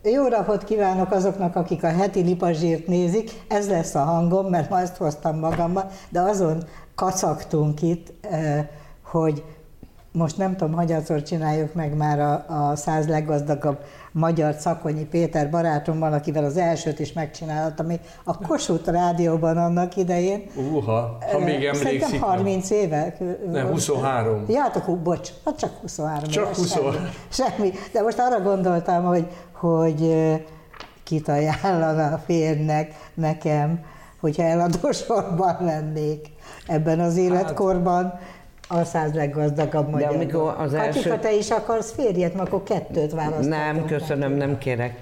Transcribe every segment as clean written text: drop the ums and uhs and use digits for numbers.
Jó napot kívánok azoknak, akik a heti Lipazsírt nézik. Ez lesz a hangom, mert ma ezt hoztam magammal, de azon kacagtunk itt, hogy most nem tudom, hanyatszor csináljuk meg már a 100 leggazdagabb magyar Szakonyi Péter barátommal, akivel az elsőt is megcsináltam, ami a Kossuth Rádióban annak idején. Ha még emlékszik. Szerintem 30 éve. Nem, 23. Ja, hát akkor bocs, hát csak 23. Csak 23. Semmi. De most arra gondoltam, hogy kit ajánlana a férnek nekem, hogyha eladósorban lennék ebben az életkorban. A 100 leggazdagabb magyar. De amikor az első... Katika, te is akarsz férjet, mert akkor 2 választottam. Nem, köszönöm, nem kérek.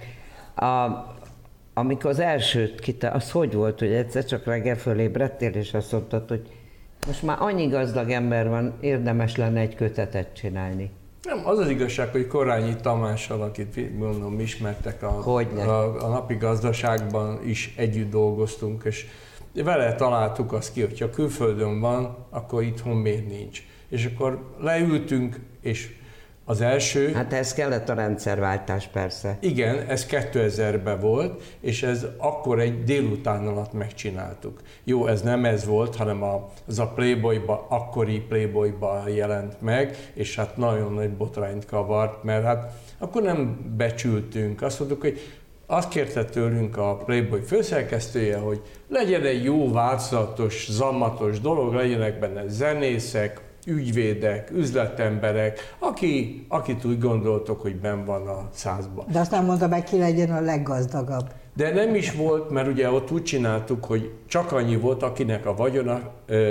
Amikor az elsőt az hogy volt, hogy egyszer csak reggel fölébredtél, és azt mondtad, hogy most már annyi gazdag ember van, érdemes lenne egy kötetet csinálni. Nem, az az igazság, hogy Korányi Tamással, akit mondom, ismertek a napi gazdaságban is együtt dolgoztunk, és vele találtuk azt ki, hogyha külföldön van, akkor itthon miért nincs. És akkor leültünk, és az első... Hát ez kellett a rendszerváltás persze. Igen, ez 2000-ben volt, és ez akkor egy délután alatt megcsináltuk. Jó, ez nem ez volt, hanem az a Playboyba, akkori Playboyba jelent meg, és hát nagyon nagy botrányt kavart, mert hát akkor nem becsültünk. Azt mondtuk, hogy azt kérte tőlünk a Playboy főszerkesztője, hogy legyen egy jó, változatos, zammatos dolog, legyenek benne zenészek, ügyvédek, üzletemberek, akit úgy gondoltok, hogy benn van a 100-ban. De azt nem mondta meg, ki legyen a leggazdagabb. De nem is volt, mert ugye ott úgy csináltuk, hogy csak annyi volt, akinek a vagyona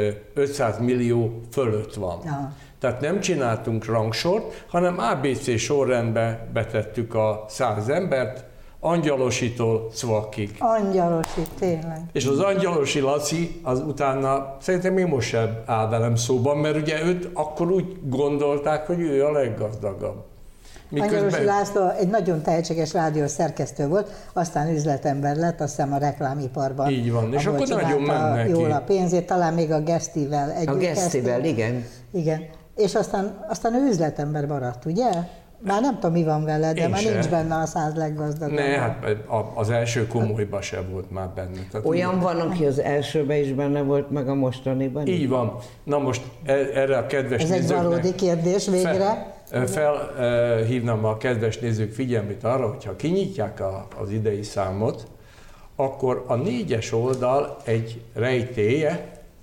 500 millió fölött van. Ja. Tehát nem csináltunk rangsort, hanem ABC sorrendbe betettük a 100 embert, Angyalositól Cvakig. Angyalosi, tényleg. És az Angyalosi Laci az utána szerintem még most sem áll velem szóban, mert ugye őt akkor úgy gondolták, hogy ő a leggazdagabb. Angyalosi László egy nagyon tehetséges rádiós szerkesztő volt, aztán üzletember lett, azt hiszem a reklámiparban. Így van, és akkor nagyon ment neki. Jól a pénzét, talán még a Gesztivel együtt. A Gesztivel, igen. Igen, és aztán ő üzletember maradt, ugye? Már nem tudom, mi van vele, de már nincs benne a 100 leggazdagabb. Ne, hát az első komolyban sem volt már benne. Tehát olyan van, aki az elsőben is benne volt, meg a mostaniban? Így van. Na most erre a kedves nézőknek... Ez egy valódi kérdés végre. Felhívnám a kedves nézők figyelmét arra, hogyha kinyitják az idei számot, akkor a 4-es oldal egy rejtélye,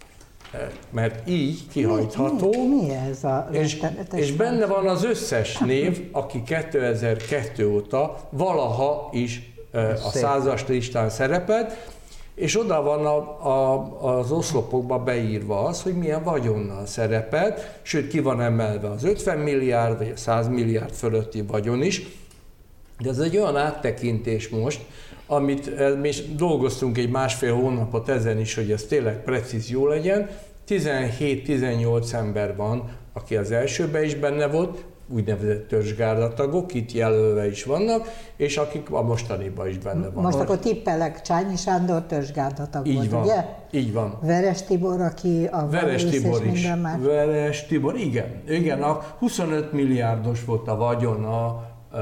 mert így kihajtható, mi ez a és benne van az összes név, aki 2002 óta valaha is a 100-as listán szerepelt, és oda van az oszlopokba beírva az, hogy milyen vagyonnal szerepelt, sőt ki van emelve az 50 milliárd vagy a 100 milliárd fölötti vagyon is, de ez egy olyan áttekintés most, amit mi dolgoztunk egy 1,5 hónapot ezen is, hogy ez tényleg precíz jó legyen. 17-18 ember van, aki az elsőben is benne volt, úgynevezett törzsgárdatagok, itt jelölve is vannak, és akik a mostaniban is benne vannak. Most akkor tippelek, Csányi Sándor törzsgárdatag volt, van, ugye? Így van. Veres Tibor, aki a Veres Tibor is. Veres Tibor, igen. A 25 milliárdos volt a vagyona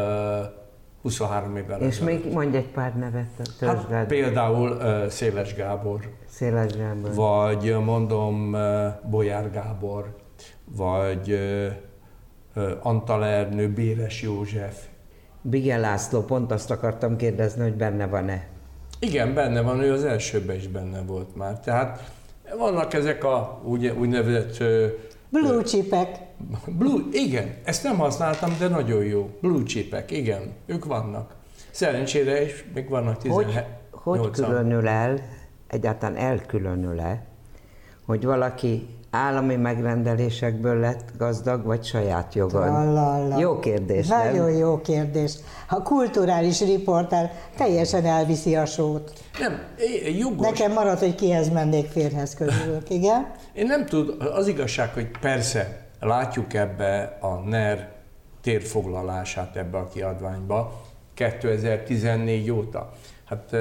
23 évvel és még mondj egy pár nevet a törzsgárdatag. Hát, például Széles Gábor. Széles Gábor. Vagy mondom Bolyár Gábor, vagy Antal Ernő, Béres József. Bige László, pont azt akartam kérdezni, hogy benne van-e? Igen, benne van, ő az elsőben is benne volt már. Tehát vannak ezek a úgynevezett... Blue chipek. Igen, ezt nem használtam, de nagyon jó. Blue chipek, igen, ők vannak. Szerencsére is még vannak 18. Hogy különül el, egyáltalán elkülönül-e, hogy valaki állami megrendelésekből lett gazdag, vagy saját jogon? Jó kérdés, nem? Nagyon jó kérdés. A kulturális riporter teljesen elviszi a sót. Nem, jogos. Nekem maradt, hogy kihez mennék, férhez közülök, igen? Én nem tudom, az igazság, hogy persze látjuk ebbe a NER térfoglalását ebbe a kiadványba 2014 óta. Hát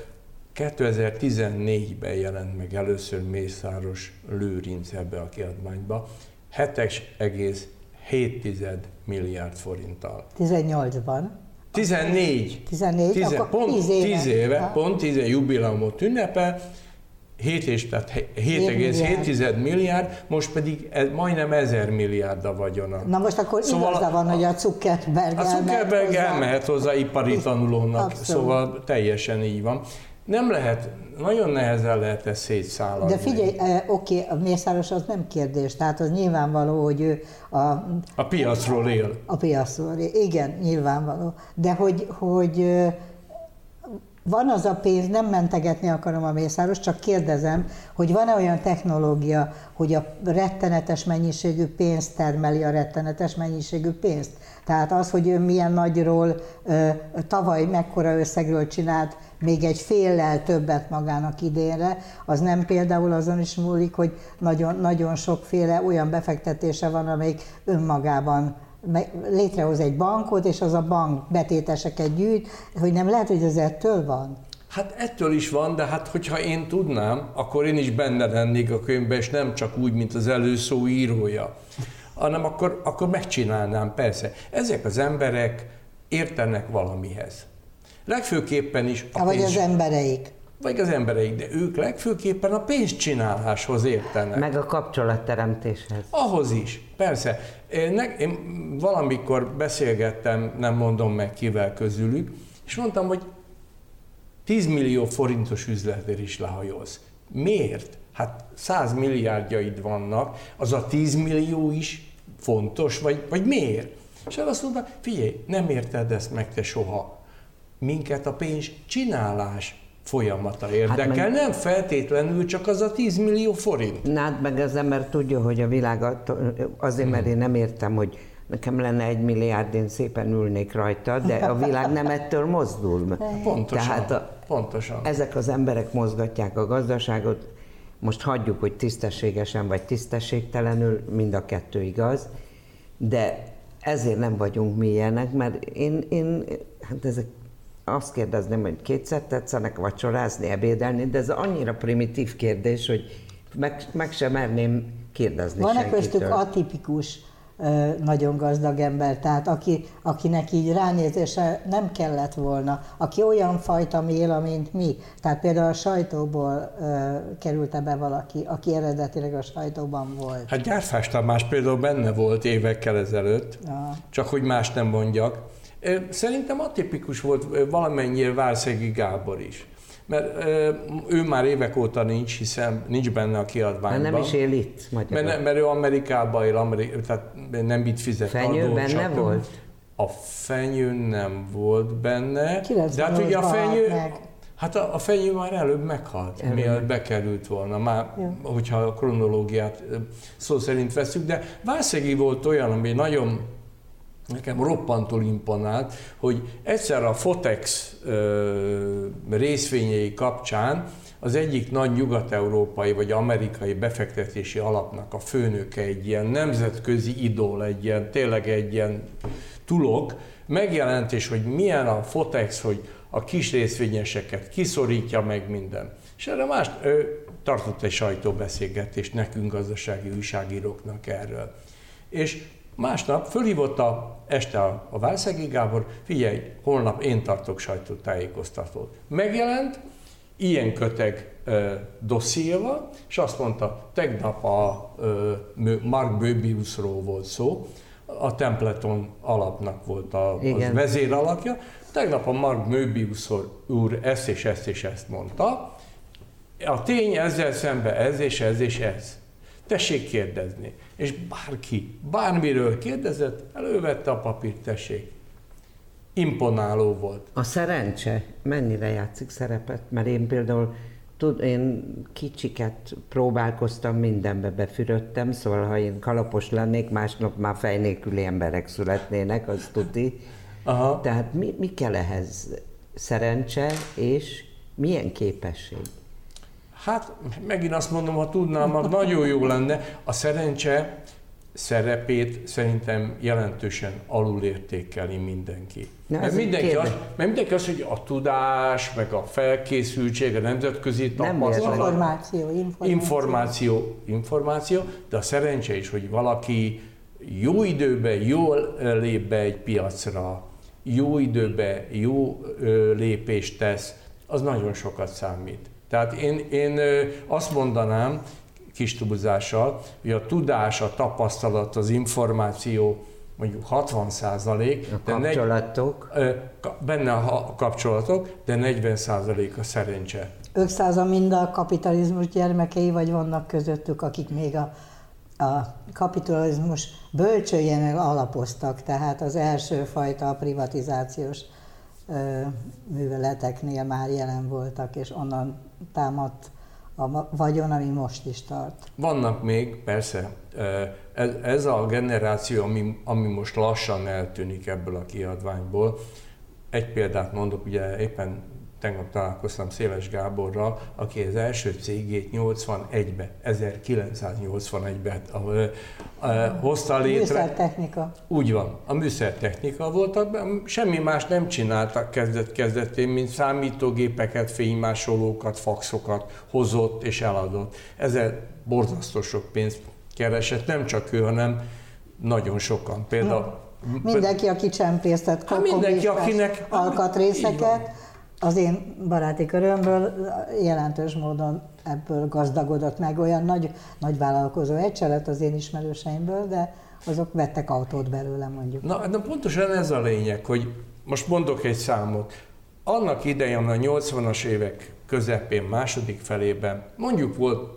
2014-ben jelent meg először Mészáros Lőrinc ebbe a kiadványba, 7,7 milliárd forinttal. 18-ban. 14. 14, akkor pont 10 éve. Pont 10 éve jubileumot ünnepel, 7,7 milliárd, most pedig majdnem 1000 milliárd a vagyona. Na most akkor igaza van, hogy a Zuckerberg elmehet hozzá ipari tanulónak, abszolút. Szóval teljesen így van. Nem lehet, nagyon nehezen lehet ezt szétszállani. De figyelj, oké, a Mészáros az nem kérdés, tehát az nyilvánvaló, hogy ő a piacról él. A piacról él, igen, nyilvánvaló. De hogy van az a pénz, nem mentegetni akarom a Mészáros, csak kérdezem, hogy van-e olyan technológia, hogy a rettenetes mennyiségű pénzt termeli a rettenetes mennyiségű pénzt? Tehát az, hogy ő milyen nagyról, tavaly mekkora összegről csinált még egy féllel többet magának idénre, az nem például azon is múlik, hogy nagyon, nagyon sokféle olyan befektetése van, amelyik önmagában létrehoz egy bankot, és az a bank betéteseket gyűjt, hogy nem lehet, hogy ez ettől van? Hát ettől is van, de hát hogyha én tudnám, akkor én is benne lennék a könyvben, és nem csak úgy, mint az előszó írója, hanem akkor megcsinálnám, persze. Ezek az emberek értenek valamihez. Legfőképpen is vagy az embereik. Vagy az embereik, de ők legfőképpen a pénzcsináláshoz értenek. Meg a kapcsolatteremtéshez. Ahhoz is, persze. Én valamikor beszélgettem, nem mondom meg kivel közülük, és mondtam, hogy 10 millió forintos üzletért is lehajóz. Miért? Hát 100 milliárdjaid vannak, az a 10 millió is fontos, vagy miért? És el azt mondta, figyelj, nem érted ezt meg te soha. Minket a pénzcsinálás folyamata érdekel, nem feltétlenül csak az a 10 millió forint. Hát meg az ember tudja, hogy a világ azért, mert én nem értem, hogy nekem lenne 1 milliárd, én szépen ülnék rajta, de a világ nem ettől mozdul. Pontosan, tehát pontosan. Ezek az emberek mozgatják a gazdaságot, most hagyjuk, hogy tisztességesen vagy tisztességtelenül, mind a kettő igaz, de ezért nem vagyunk mi ilyenek, mert én hát ezek azt kérdezném, hogy kétszer tetszenek vacsorázni, ebédelni, de ez annyira primitív kérdés, hogy meg sem merném kérdezni Van-e senkitől. köztük atipikus, nagyon gazdag ember, tehát akinek így ránézése nem kellett volna, aki olyan fajta él, mint mi. Tehát például a sajtóból került be valaki, aki eredetileg a sajtóban volt. Hát Gyárfás Tamás például benne volt évekkel ezelőtt, csak hogy más nem mondjak. Szerintem atipikus volt valamennyire Várszegi Gábor is. Mert ő már évek óta nincs, hiszen nincs benne a kiadványban. Nem is él itt Magyarországon. Mert ő Amerikában él, tehát nem itt fizet Fenyő adót. benne volt? A Fenyő nem volt benne. De hát ugye a Fenyő... Hát a Fenyő már előbb meghalt, mielőtt bekerült volna, már, hogyha a kronológiát szó szerint veszük, de Várszegi volt olyan, ami nagyon nekem roppantól imponált, hogy egyszer a Fotex részvényei kapcsán az egyik nagy nyugat-európai vagy amerikai befektetési alapnak a főnöke, egy ilyen nemzetközi idól, tényleg egy ilyen tulok, megjelent, és hogy milyen a Fotex, hogy a kis részvényeseket kiszorítja meg minden. És erre más tartott egy sajtóbeszélgetést nekünk, gazdasági újságíróknak erről. És másnap fölhívott este a Várszegi Gábor, figyelj, holnap én tartok sajtótájékoztatót. Megjelent, ilyen köteg dossziéval, és azt mondta, tegnap a Mark Möbiusról volt szó, a Templeton alapnak volt az vezéralakja, tegnap a Mark Möbius úr ezt és ezt és ezt mondta, a tény ezzel szemben ez és ez és ez. Tessék kérdezni. És bárki, bármiről kérdezett, elővette a papírt, tessék. Imponáló volt. A szerencse mennyire játszik szerepet? Mert én például én kicsiket próbálkoztam, mindenbe befürödtem, szóval ha én kalapos lennék, másnap már fej nélküli emberek születnének, az tuti. Aha. Tehát mi kell ehhez? Szerencse és milyen képesség? Hát megint azt mondom, ha tudnám, az nagyon jó lenne. A szerencse szerepét szerintem jelentősen alulértékeli mindenki. Mert mindenki azt, hogy a tudás, meg a felkészültség, a nemzetközi tapasztalat, információ, de a szerencse is, hogy valaki jó időben, jól lép be egy piacra, jó időben jó lépést tesz, az nagyon sokat számít. Tehát én azt mondanám, kis túlzással, hogy a tudás, a tapasztalat, az információ mondjuk 60%, a kapcsolatok. Benne a kapcsolatok, de 40% a szerencse. Ők százan mind a kapitalizmus gyermekei, vagy vannak közöttük, akik még a kapitalizmus bölcsőjén alapoztak, tehát az első fajta privatizációs műveleteknél már jelen voltak, és onnan támadt a vagyon, ami most is tart. Vannak még, persze, ez a generáció, ami most lassan eltűnik ebből a kiadványból. Egy példát mondok, ugye éppen tegnap találkoztam Széles Gáborral, aki az első cégét 1981-ben hozta létre. Műszertechnika. Úgy van, a műszertechnika volt, semmi más nem csináltak kezdetén, mint számítógépeket, fénymásolókat, faxokat hozott és eladott. Ezzel borzasztó sok pénzt keresett, nem csak ő, hanem nagyon sokan. Például mindenki, aki csempésztett alkatrészeket, az én baráti körömből jelentős módon ebből gazdagodott meg. Olyan nagy vállalkozó egyszer lett az én ismerőseimből, de azok vettek autót belőle, mondjuk. Na pontosan ez a lényeg, hogy most mondok egy számot. Annak idején a 80-as évek közepén, második felében mondjuk volt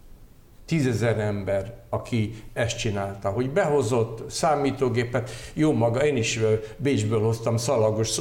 10 000 ember, aki ezt csinálta, hogy behozott számítógépet, jó maga, én is Bécsből hoztam szalagos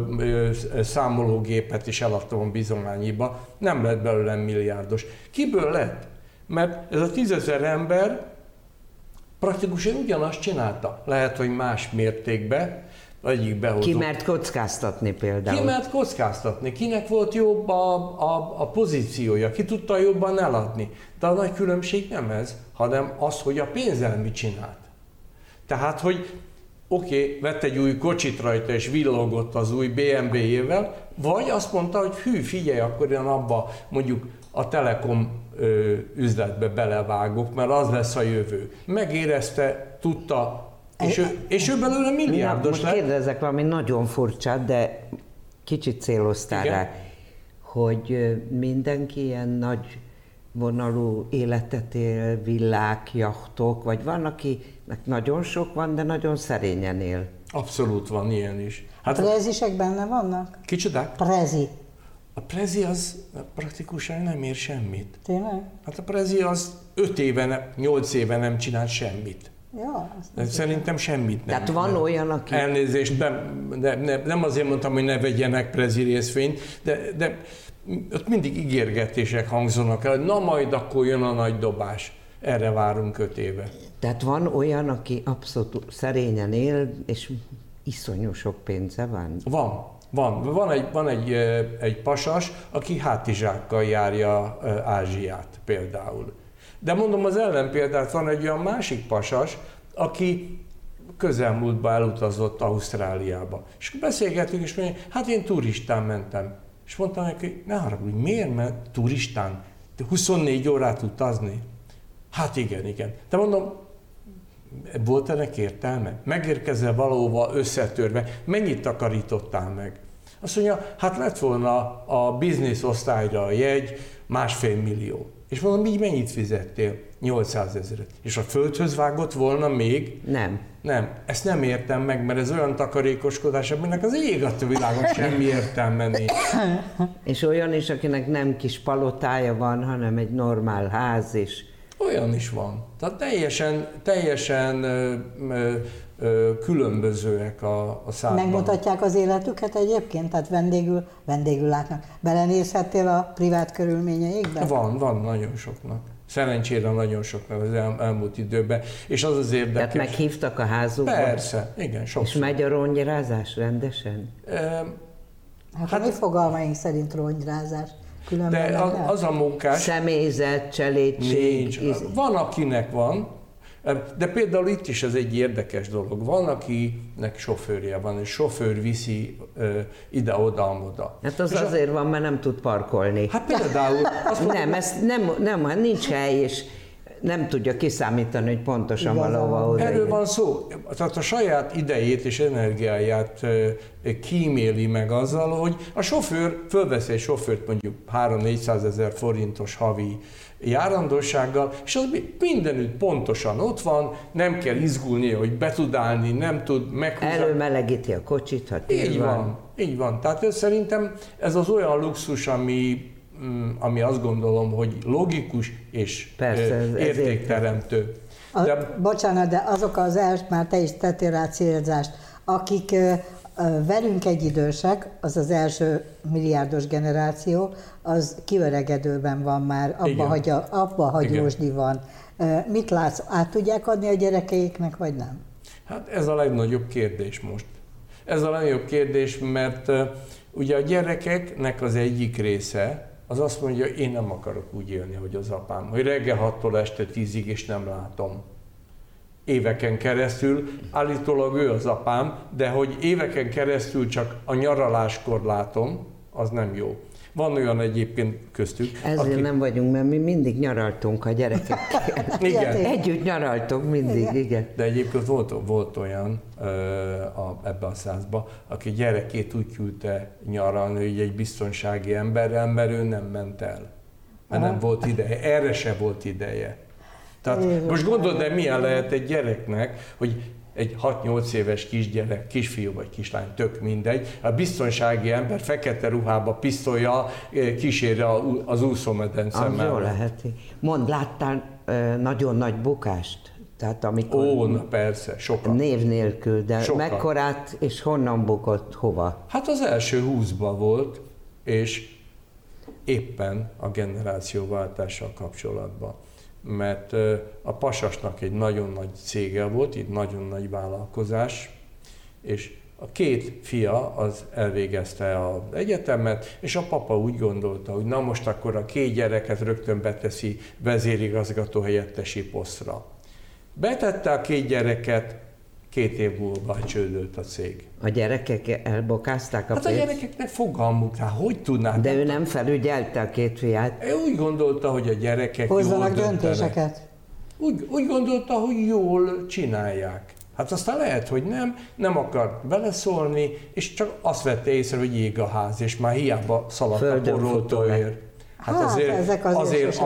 számológépet, és eladtam a bizományiba, nem lett belőlem milliárdos. Kiből lett? Mert ez a 10 000 ember praktikusan ugyanazt csinálta. Lehet, hogy más mértékben, egyik behozó. Ki mert kockáztatni például. Ki mert kockáztatni, kinek volt jobb a pozíciója, ki tudta jobban eladni. De a nagy különbség nem ez, hanem az, hogy a pénzzel mit csinált. Tehát, hogy oké, vett egy új kocsit rajta és villogott az új BMW-jével, vagy azt mondta, hogy hű, figyelj, akkor én abba mondjuk a Telekom üzletbe belevágok, mert az lesz a jövő. Megérezte, tudta, és ő belőle milliárdos lett. Most kérdezek valami nagyon furcsát, de kicsit céloztál rá, hogy mindenki ilyen nagy vonalú életet él, villák, jachtok, vagy van, akinek nagyon sok van, de nagyon szerényen él. Abszolút van ilyen is. Hát prezisek benne vannak? Kicsodák? Prezi. A prezi az praktikusan nem ér semmit. Tényleg? Hát a prezi az 5 éve, 8 éve nem csinál semmit. Ja, szerintem semmit nem. Tehát van olyan, aki... Elnézést, nem azért mondtam, hogy ne vegyenek prezi részvényt, de ott mindig ígérgetések hangzanak el, na majd akkor jön a nagy dobás. Erre várunk 5 éve. Tehát van olyan, aki abszolút szerényen él, és iszonyú sok pénze van? Van egy pasas, aki hátizsákkal járja Ázsiát például. De mondom az ellenpéldát, van egy olyan másik pasas, aki közelmúltban elutazott Ausztráliába. És beszélgetünk, és mondja, hát én turistán mentem. És mondtam neki, ne haragudj, miért ment turistán? 24 órát utazni? Hát igen. De mondom, volt ennek értelme? Megérkezel valahova összetörve, mennyit takarítottál meg? Azt mondja, hát lett volna a business osztályra a jegy 1,5 millió. És mondom, így mennyit fizettél? 800 000. És a földhöz vágott volna még? Nem. Ezt nem értem meg, mert ez olyan takarékoskodás, aminek az ég a világon semmi értelme nincs. És olyan is, akinek nem kis palotája van, hanem egy normál ház is. Olyan is van. Tehát teljesen különbözőek a számban. Megmutatják az életüket egyébként? Tehát vendégül látnak. Belenézhettél a privát körülményeikbe? Van nagyon soknak. Szerencsére nagyon soknak az elmúlt időben. És az az érdekes. Tehát meghívtak a házukba? Persze, igen, sokszor. És megy a rongyrázás rendesen? Hát a mi fogalmaink szerint rongyrázás. Különben de az a munkás... Személyzet, cselédség... Nincs. Van, akinek van, de például itt is ez egy érdekes dolog. Van, akinek sofőrje van, és sofőr viszi ide-oda-amoda. Hát az azért van, mert nem tud parkolni. Hát például... Nem, ez nem, nincs hely, és nem tudja kiszámítani, hogy pontosan valahova odaér. Erről van szó. Tehát a saját idejét és energiáját kíméli meg azzal, hogy a sofőr fölveszi egy sofőrt mondjuk 300-400 ezer forintos havi járandósággal, és az mindenütt pontosan ott van, nem kell izgulnia, hogy be tud állni, nem tud meghúzni. Előmelegíti a kocsit, ha tél van. Így van. Tehát szerintem ez az olyan luxus, ami azt gondolom, hogy logikus és értékteremtő. Bocsánat, de azok az már te is tettél rá célzást, akik velünk egyidősek, az az első milliárdos generáció, az kiöregedőben van már, abba hagyósdi van. Mit látsz, át tudják adni a gyerekeiknek, vagy nem? Hát ez a legnagyobb kérdés most. Ez a legnagyobb kérdés, mert ugye a gyerekeknek az egyik része, az azt mondja, én nem akarok úgy élni, hogy az apám, hogy reggel 6-tól este 10-ig és nem látom. Éveken keresztül, állítólag ő az apám, de hogy éveken keresztül csak a nyaraláskor látom, az nem jó. Van olyan egyébként köztük. Ezért nem vagyunk, mert mi mindig nyaraltunk a gyerekekkel. Igen. Együtt nyaraltunk mindig, igen. De egyébként volt olyan ebbe a százba, aki gyerekét úgy küldte nyaralni, hogy egy biztonsági emberrel, mert ő nem ment el. Mert nem volt ideje, erre se volt ideje. Tehát most gondold, de milyen lehet egy gyereknek, hogy egy 6-8 éves kisgyerek, kisfiú vagy kislány, tök mindegy, a biztonsági ember fekete ruhába, pisztolya kísérje az úszómedence mellett. Jó lehet. Mondd, láttál nagyon nagy bukást? Tehát amikor na persze, sokat. Név nélkül, de sokat. Mekkorát és honnan bukott, hova? Hát az első 20-ban volt, és éppen a generációváltással kapcsolatban. Mert a Pasasnak egy nagyon nagy cége volt, egy nagyon nagy vállalkozás, és a két fia az elvégezte az egyetemet, és a papa úgy gondolta, hogy na most akkor a két gyereket rögtön beteszi vezérigazgató helyettesi posztra. Betette a két gyereket, 2 év múlva csődölt a cég. A gyerekek elbokázták a pénzt? Hát a gyerekeknek fogalmuk, hát hogy tudnák? De ő nem felügyelte a 2 fiát? Ő úgy gondolta, hogy a gyerekek hozzanak jól döntéseket. Úgy gondolta, hogy jól csinálják. Hát aztán lehet, hogy nem akar beleszólni, és csak azt vette észre, hogy ég a ház, és már hiába szaladt a porrótóért. Hát azért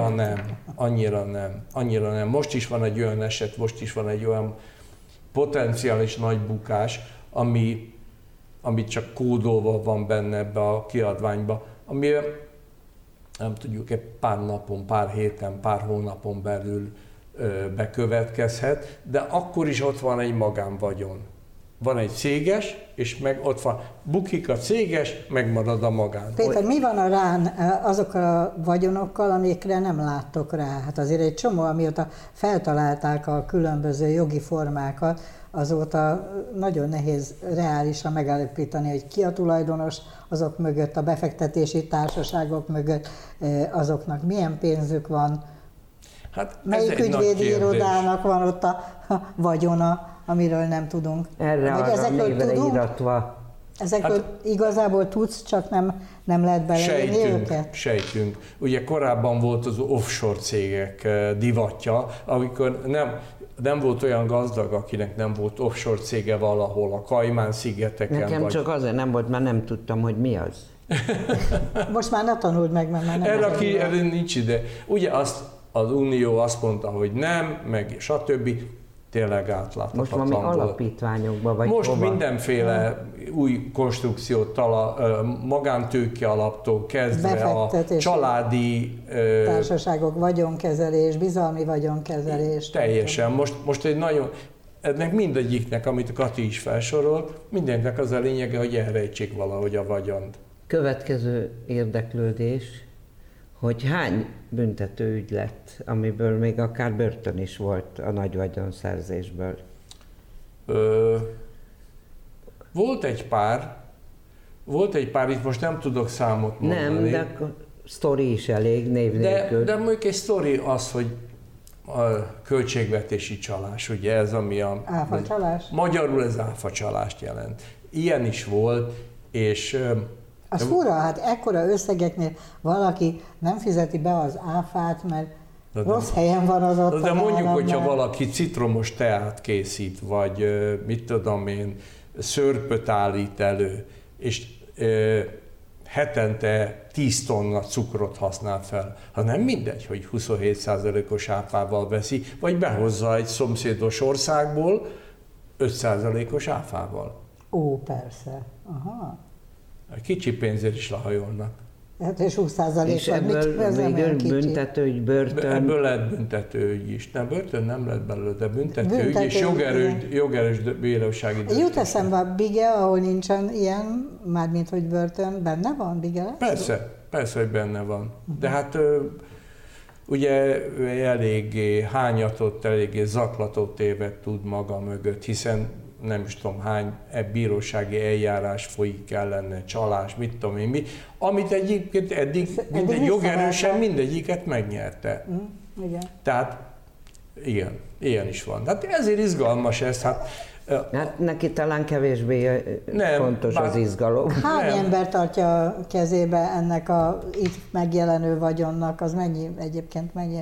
annyira nem. Most is van egy olyan eset, most is van egy olyan potenciális nagy bukás, ami csak kódolva van benne ebbe a kiadványba, ami nem tudjuk, egy pár napon, pár héten, pár hónapon belül bekövetkezhet, de akkor is ott van egy magánvagyon. Van egy céges, és meg ott van, bukik a céges, megmarad a magán. Péter, mi van azokkal a vagyonokkal, amikre nem láttok rá? Hát azért egy csomó, amióta feltalálták a különböző jogi formákat, azóta nagyon nehéz reálisan megállapítani, hogy ki a tulajdonos azok mögött, a befektetési társaságok mögött, azoknak milyen pénzük van, hát melyik ügyvédi irodának van ott a vagyona, amiről nem tudunk. Erre névre iratva. Ezekről igazából tudsz, csak nem lehet beleírni őket? Sejtünk. Ugye korábban volt az offshore cégek divatja, amikor nem volt olyan gazdag, akinek nem volt offshore cége valahol, a Kajmán-szigeteken. Nekem csak azért nem volt, mert nem tudtam, hogy mi az. Most már ne tanuld meg, mert már nem. Erre nincs ide. Ugye az Unió azt mondta, hogy nem, meg stb. Tényleg átláthatatlan volt. Most valami alapítványokban vagy most hova? Mindenféle új konstrukciót, magántőke alaptól kezdve a családi társaságok, vagyonkezelés, bizalmi vagyonkezelés. Teljesen. Most egy nagyon, ennek mindegyiknek, amit Kati is felsorolt, mindennek az a lényege, hogy elrejtsék valahogy a vagyont. Következő érdeklődés, hogy hány büntető ügy lett, amiből még akár börtön is volt a nagy vagyonszerzésből? Volt egy pár, itt most nem tudok számot mondani. Nem, de a sztori is elég név nélkül. De mondjuk egy sztori az, hogy a költségvetési csalás, ugye ez ami a... Áfacsalás? Magyarul ez áfacsalást jelent. Ilyen is volt, és... Az fura, hát ekkora összegeknél valaki nem fizeti be az áfát, mert Rossz helyen van az ott. De mondjuk, hogyha valaki citromos teát készít, vagy mit tudom én, szörpöt állít elő, és hetente 10 tonna cukrot használ fel. Ha nem mindegy, hogy 27%-os áfával veszi, vagy behozza egy szomszédos országból 5%-os áfával. Ó, persze. Aha. Kicsi pénzért is lehajolnak. Hát és 20%-ban és ebből végül büntetőügy, börtön. Ebből lehet büntetőügy is. Nem, börtön nem lett belőle, de büntetőügy és jogerős bírósági döntés. Jut eszembe a Bige, ahol nincsen ilyen, mármint hogy börtön, benne van Bige? Persze, hogy benne van. De hát ugye eléggé hányatott, eléggé zaklatott évet tud maga mögött, hiszen nem is tudom hány bírósági eljárás folyik ellene, csalás, mit tudom én mi, amit egyébként eddig jogerősen mindegyiket megnyerte. Igen. Tehát igen, ilyen is van. Hát ezért izgalmas ez. Hát neki talán kevésbé fontos az izgalom. Hány ember tartja a kezébe ennek a itt megjelenő vagyonnak, az mennyi egyébként mennyi?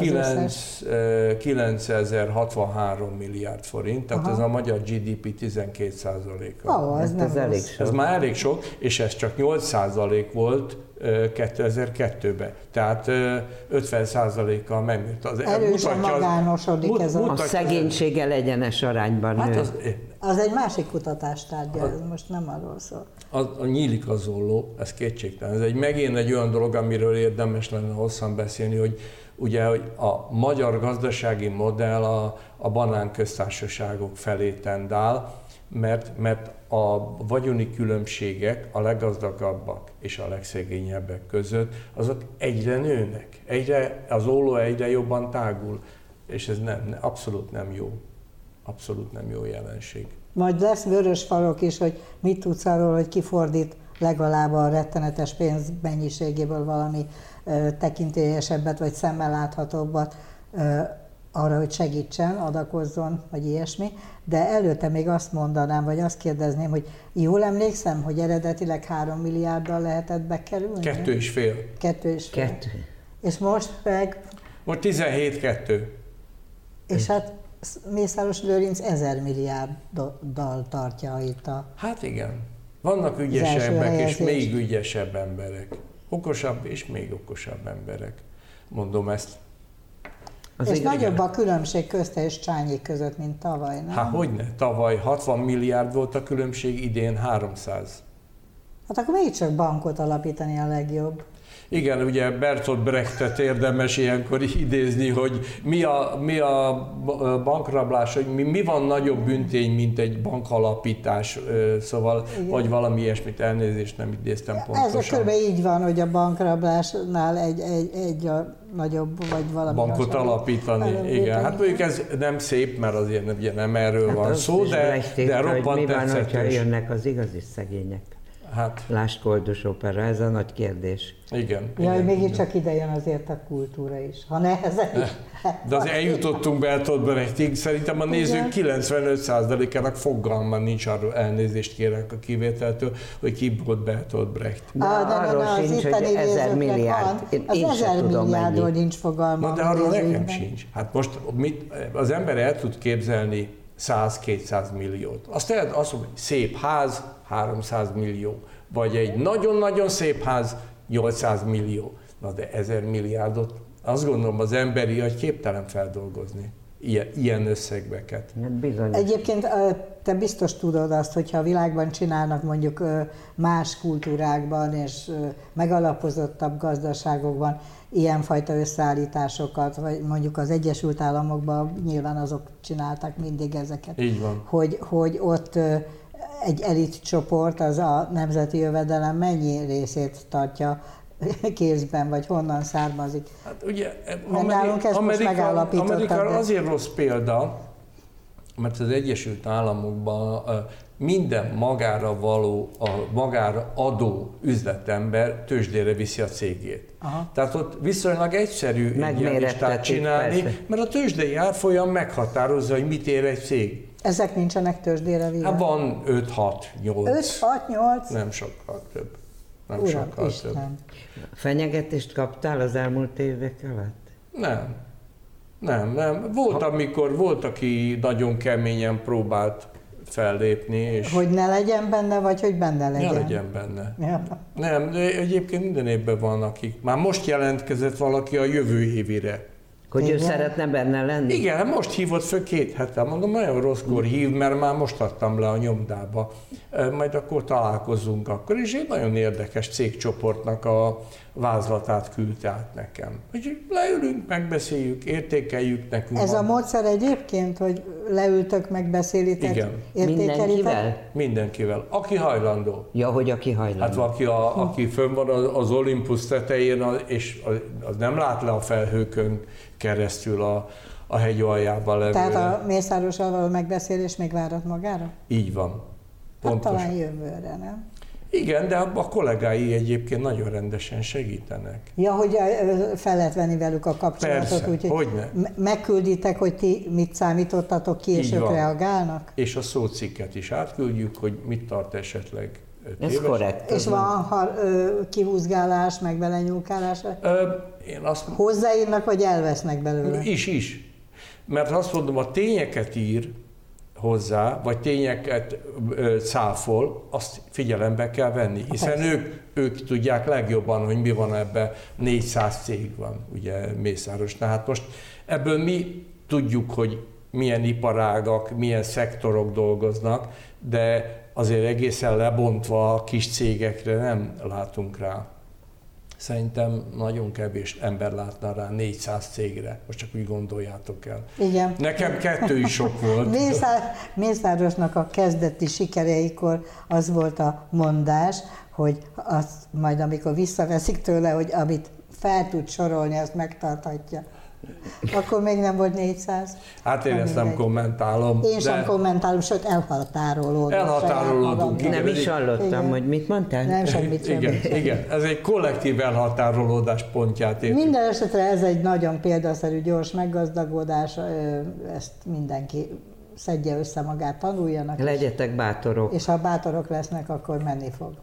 9063 milliárd forint, tehát ez a magyar GDP 12%-a. Ez elég sok. Ez már elég sok, és ez csak 8% volt 2002-ben. Tehát 50%-kal megmért. Erősen magánosodik ez a szegénységgel egyenes arányban nő. Hát az egy másik kutatástárgya, ez most nem arról szól. Nyílik az olló, ez kétségtelen. Ez megint egy olyan dolog, amiről érdemes lenne hosszan beszélni, hogy ugye hogy a magyar gazdasági modell a banánköztársaságok felé tendál, mert a vagyoni különbségek a leggazdagabbak és a legszegényebbek között, azok egyre nőnek. Az olló egyre jobban tágul, és ez abszolút nem jó. Abszolút nem jó jelenség. Majd lesz vörös falok is, hogy mit tudsz arról, hogy kifordít legalább a rettenetes pénz mennyiségéből valami tekintélyesebbet, vagy szemmel láthatóbbat arra, hogy segítsen, adakozzon, vagy ilyesmi. De előtte még azt mondanám, vagy azt kérdezném, hogy jól emlékszem, hogy eredetileg 3 milliárddal lehetett bekerülni? 2,5. 2,5. És most meg? Most 17,2. És hát Mészáros Lőrinc 1000 milliárddal tartja itt a... Hát igen. Vannak ügyesebbek és még ügyesebb emberek. Okosabb és még okosabb emberek. Mondom ezt. És nagyobb a különbség közte és Csányi között, mint tavaly, nem? Hát hogyne, tavaly 60 milliárd volt a különbség, idén 300. Hát akkor mégiscsak bankot alapítani a legjobb. Igen, ugye Bertolt Brechtet érdemes ilyenkor idézni, hogy mi a bankrablás, hogy mi van nagyobb büntény, mint egy bankalapítás, szóval, igen. Vagy valami ilyesmit, elnézést nem idéztem pontosan. Ez körülbelül így van, hogy a bankrablásnál egy a nagyobb, vagy valami bankot alapítani, igen. Hát mondjuk ez nem szép, mert azért ugye nem erről van szó, de roppant mi van, tetszetős. hogyha jönnek az igazi szegények? Hát. Lásd Koldus Opera, ez a nagy kérdés. Igen. Ja, hogy mégiscsak ide jön azért a kultúra is, ha nehezen is. De azért eljutottunk Bertolt Brechtig, szerintem a nézők 95%-ának fogalma nincs arról, elnézést kérek a kivételtől, hogy ki volt Bertolt Brecht. De arról sincs, hogy 1000 milliárd. Az 1000 milliárdról nincs fogalma. Na de arról nekem sincs. Hát most az ember el tud képzelni 100-200 milliót. Azt mondja, hogy szép ház, 300 millió, vagy egy nagyon-nagyon szép ház, 800 millió. Na de 1000 milliárdot, azt gondolom az emberi agy képtelen feldolgozni ilyen összegeket. Egyébként te biztos tudod azt, hogyha a világban csinálnak mondjuk más kultúrákban és megalapozottabb gazdaságokban ilyenfajta összeállításokat, vagy mondjuk az Egyesült Államokban nyilván azok csináltak mindig ezeket. Így van. Hogy ott egy elit csoport, az a nemzeti jövedelem mennyi részét tartja kézben, vagy honnan származik. Hát ugye Amerika azért rossz példa, mert az Egyesült Államokban minden magára adó üzletember tőzsdére viszi a cégét. Aha. Tehát ott viszonylag egyszerű ilyen listát csinálni, persze. Mert a tőzsdei árfolyam meghatározza, hogy mit ér egy cég. Ezek nincsenek tőzsdére víve? Hát van 5-6-8. 5-6-8? Nem sokkal több. Uram, Isten. Fenyegetést kaptál az elmúlt évek alatt? Nem. Volt, aki nagyon keményen próbált fellépni. És hogy ne legyen benne, vagy hogy benne legyen? Ne legyen benne. Ja. Nem, de egyébként minden évben van, akik. Már most jelentkezett valaki a jövő évire. Hogy ő szeretne benne lenni? Igen, most hívott föl 2 hete. Mondom, nagyon rosszkor hív, mert már most adtam le a nyomdába. Majd akkor találkozzunk akkor. És egy nagyon érdekes cégcsoportnak a vázlatát küldte át nekem. Úgyhogy leülünk, megbeszéljük, értékeljük nekünk. Ez a módszer egyébként, hogy leültök, megbeszélitek, Igen. értékelitek? Mindenkivel? Mindenkivel. Aki hajlandó. Ja, hogy aki hajlandó. Hát valaki, aki fönn van az Olympus tetején, és az nem lát le a felhőkön keresztül a hegy aljában levő. Tehát a Mészárossal való megbeszélés még várat magára? Így van. Pontosan. Hát talán jövőre, nem? Igen, de a kollégái egyébként nagyon rendesen segítenek. Ja, hogy fel lehet venni velük a kapcsolatot, persze, úgyhogy hogyne. Megkülditek, hogy ti mit számítottatok ki, és ők reagálnak? És a szócikket is átküldjük, hogy mit tart esetleg téves. Ez korrekt. És van kihúzgálás, meg belenyúlkálás? Én azt hozzáírnak, vagy elvesznek belőle? Is. Mert azt mondom, a tényeket ír hozzá, vagy tényeket cáfol, azt figyelembe kell venni, hiszen ők tudják legjobban, hogy mi van ebben, 400 cég van, ugye Mészárosnál. Hát most ebből mi tudjuk, hogy milyen iparágak, milyen szektorok dolgoznak, de azért egészen lebontva a kis cégekre nem látunk rá. Szerintem nagyon kevés ember látna rá 400 cégre. Most csak úgy gondoljátok el. Igen. Nekem 2 is sok volt. Mészárosnak a kezdeti sikereikor az volt a mondás, hogy azt majd amikor visszaveszik tőle, hogy amit fel tud sorolni, azt megtarthatja. Akkor még nem volt 400. Hát én ezt nem kommentálom. Én sem kommentálom, sőt elhatárolódom. Nem is hallottam, igen. Hogy mit mondtál? Nem, semmit sem. Igen, ez egy kollektív elhatárolódás pontját értünk. Minden esetre ez egy nagyon példaszerű, gyors meggazdagodás, ezt mindenki szedje össze magát, tanuljanak. Legyetek bátorok. És ha bátorok lesznek, akkor menni fog.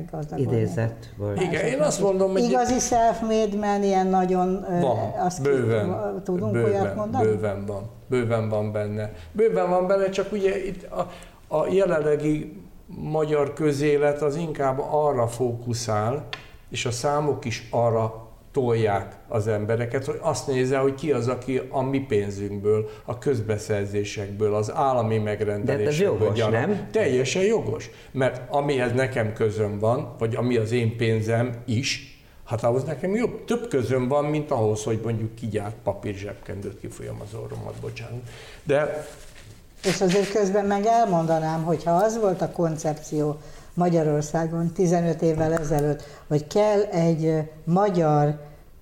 Idézet volt. Igen, én azt mondom, hogy... Igazi self-made man, ilyen nagyon... Van, bőven. Tudunk olyat mondani? Bőven van benne. Bőven van benne, csak ugye itt a jelenlegi magyar közélet az inkább arra fókuszál, és a számok is arra tolják az embereket, hogy azt nézze, hogy ki az, aki a mi pénzünkből, a közbeszerzésekből, az állami megrendelésekből. De ez jogos, nem? Teljesen jogos, mert amihez nekem közöm van, vagy ami az én pénzem is, hát ahhoz nekem több közöm van, mint ahhoz, hogy mondjuk kigyárt papír zsebkendőt kifolyam az orromat, bocsánat. De... És azért közben meg elmondanám, hogy ha az volt a koncepció Magyarországon 15 évvel ezelőtt, hogy kell egy magyar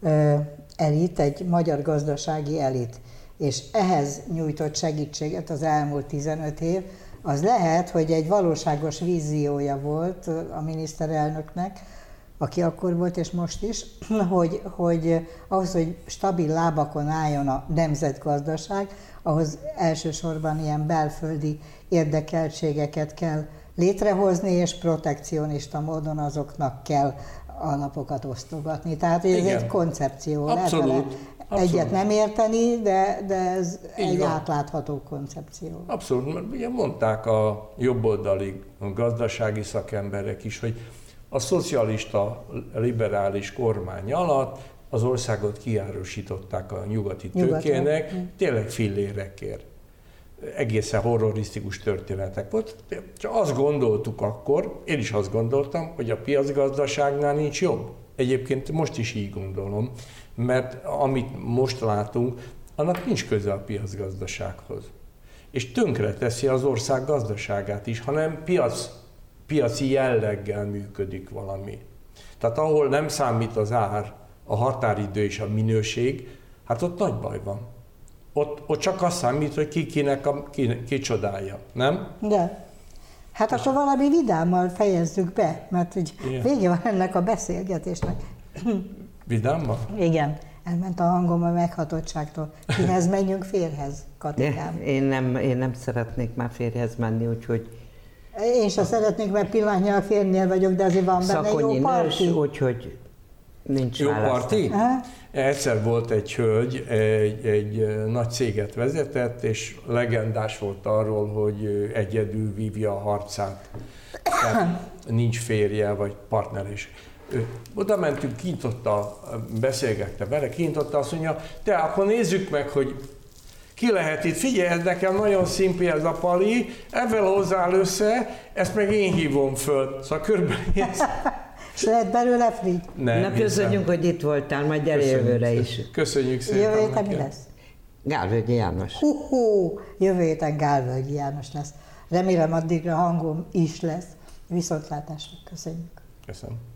elit, egy magyar gazdasági elit, és ehhez nyújtott segítséget az elmúlt 15 év, az lehet, hogy egy valóságos víziója volt a miniszterelnöknek, aki akkor volt és most is, hogy ahhoz, hogy stabil lábakon álljon a nemzetgazdaság, ahhoz elsősorban ilyen belföldi érdekeltségeket kell létrehozni, és protekcionista módon azoknak kell alapokat osztogatni. Tehát ez egy koncepció. Abszolút. Egyet nem érteni, de ez egy átlátható koncepció. Abszolút, mert ugye mondták a jobboldali gazdasági szakemberek is, hogy a szocialista liberális kormány alatt az országot kiárusították a nyugati tőkének, tényleg fillérekért. Egészen horrorisztikus történetek volt. Csak azt gondoltuk akkor, én is azt gondoltam, hogy a piacgazdaságnál nincs jobb. Egyébként most is így gondolom, mert amit most látunk, annak nincs köze a piacgazdasághoz. És tönkre teszi az ország gazdaságát is, hanem piaci jelleggel működik valami. Tehát ahol nem számít az ár, a határidő és a minőség, hát ott nagy baj van. Ott csak azt számít, hogy ki csodálja, nem? De. Hát akkor valami vidámmal fejezzük be, mert úgy vége van ennek a beszélgetésnek. Vidámmal? Igen. Elment a hangom a meghatottságtól. Kihez menjünk, férhez, Katikám? Én nem szeretnék már férhez menni, úgyhogy... Én sem szeretnék, mert pillanatnyilag férnél vagyok, de azért van benne jó parti. úgyhogy Nincs jó parti? Aha. Egyszer volt egy hölgy, egy nagy céget vezetett, és legendás volt arról, hogy egyedül vívja a harcát. Tehát nincs férje vagy partner is. Oda mentünk, kintotta, beszélgette vele, kintotta, azt mondja, te akkor nézzük meg, hogy ki lehet itt, figyelj, ez nekem nagyon szimpi ez a pali, ebben hozzál össze, ezt meg én hívom föl. Szóval körülbelül És lehet belőle frigy? Na, köszönjük, hogy itt voltál, majd gyere jövőre is. Köszönjük szépen. Jövő héten mi lesz? Gálvölgyi János. Jövő héten Gálvölgyi János lesz. Remélem addigra hangom is lesz. Viszontlátásra. Köszönjük. Köszönöm.